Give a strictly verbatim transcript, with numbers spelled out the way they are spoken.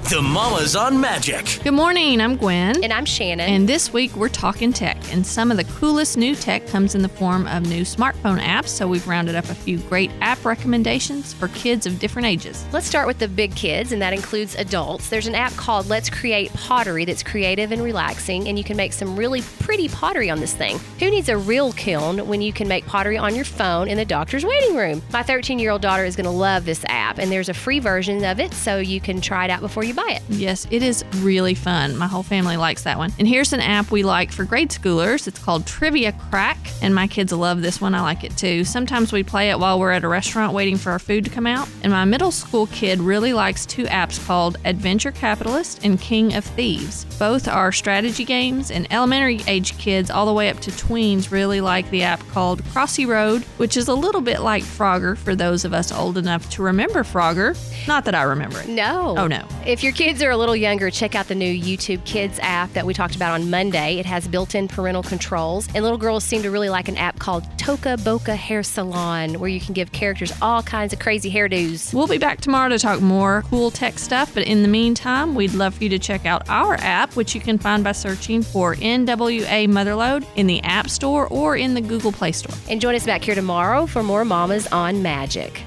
The Mamas on Magic. Good morning, I'm Gwen. And I'm Shannon. And this week we're talking tech, and some of the coolest new tech comes in the form of new smartphone apps, so we've rounded up a few great app recommendations for kids of different ages. Let's start with the big kids, and that includes adults. There's an app called Let's Create Pottery that's creative and relaxing, and you can make some really pretty pottery on this thing. Who needs a real kiln when you can make pottery on your phone in the doctor's waiting room? My thirteen-year-old daughter is going to love this app, and there's a free version of it, so you can try it out before you buy it. Yes, it is really fun. My whole family likes that one. And here's an app we like for grade schoolers. It's called Trivia Crack, and my kids love this one. I like it too. Sometimes we play it while we're at a restaurant waiting for our food to come out. And my middle school kid really likes two apps called Adventure Capitalist and King of Thieves. Both are strategy games, and elementary age kids all the way up to tweens really like the app called Crossy Road, which is a little bit like Frogger for those of us old enough to remember Frogger. Not that I remember it. No. Oh, no. If your kids are a little younger, check out the new YouTube Kids app that we talked about on Monday. It has built-in parental controls, and little girls seem to really like an app called Toca Boca Hair Salon, where you can give characters all kinds of crazy hairdos. We'll be back tomorrow to talk more cool tech stuff, but in the meantime, we'd love for you to check out our app, which you can find by searching for N W A Motherload in the App Store or in the Google Play Store. And join us back here tomorrow for more Mamas on Magic.